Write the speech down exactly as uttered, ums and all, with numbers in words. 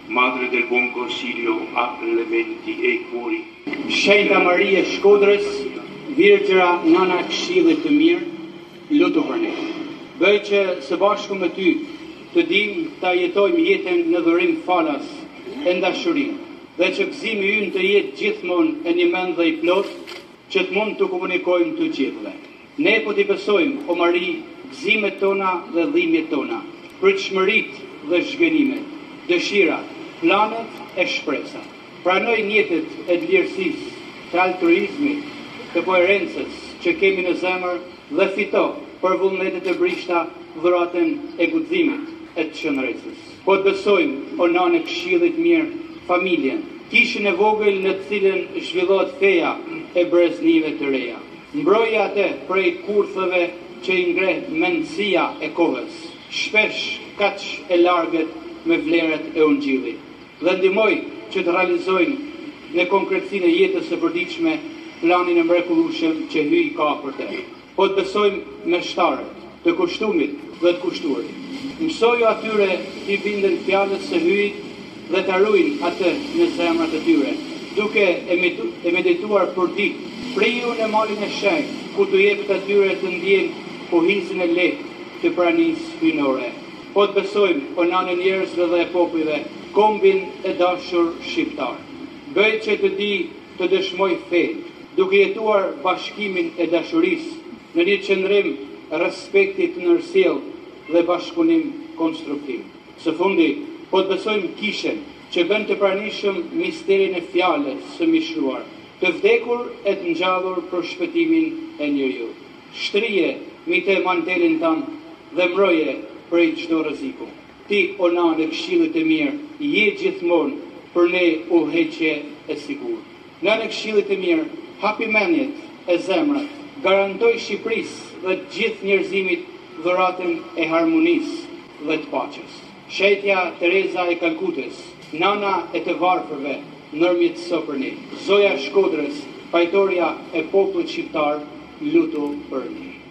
Madre del buon consiglio, apri le menti e i cuori. Shenjta Maria e Shkodrës, Virgjëra Nana e Këshillit të Mirë, lutu për ne. Bëj që së bashku me ty të dim ta jetojmë jetën në dhurim falas e ndashuri, dhe që gëzimi ynë të jetë gjithmonë e një mend dhe i plot, që të mund të komunikojmë të gjithëve. Ne po t'i besojmë, o Mari, gëzimet tona dhe dhimbjet tona, pritshmërit dhe zhgënimet, dëshirat, planet e shpresat. Pranoj njetet e të lirësisë, të altruizmit, të koherencës që kemi në zemër dhe fito për vullnetet e brishta dhuratën e guximit e të qëndresës. Po të besojmë, o Nanë e Këshillit Mirë, familjen, kishën e vogël në të cilën zhvillohet feja e breznive të reja. Mbroje atë prej kurthëve që i ngreh mendësia e kohës, shpesh kaq e largët me vlerat e ungjillit, dhe ndihmoj që të realizojnë në konkretsinë e jetës së përditshme planin e mrekullueshëm që hyj ka për te. Po të besojmë me shtarët, të kushtumit dhe të kushtuarit. Mësoju atyre t'i binden fjalës së hyjit dhe të ruajnë atë në zemrat e tyre, duke e medituar për ditë, priu në malin e shenjtë, ku të jepet atyre të ndjenë pohizën e lehtë të pranisë hyjnore. Po të besojmë, o Nanë e njerëzve dhe e popujve, kombin e dashur shqiptar. Bëj që të di të dëshmoj fejt, duke jetuar bashkimin e dashurisë në një qëndrim respektit nërsill dhe bashkëpunim konstruktiv. Së fundi, po të besojmë kishën që bën të pranishëm misterin e fjalës së mishruar, të vdekur e të ngjallur për shpëtimin e njeriu. Shtrije mi të mantelin tanë dhe mroje prej çdo rreziku. Ti, o Nanë e Këshillit të Mirë, je gjithmonë për ne udhëheqje e sigurt. Nanë e Këshillit të Mirë, hapi mendjet e zemrat, garantoj Shqipërisë dhe të gjithë njerëzimit dhuratën e harmonisë dhe të paqes. Shetja Tereza e Kalkutës, nana e të varfërve, ndërmjetëso për ne. Zoja Shkodrës, pajtoria e popullit shqiptar, lutu për ne.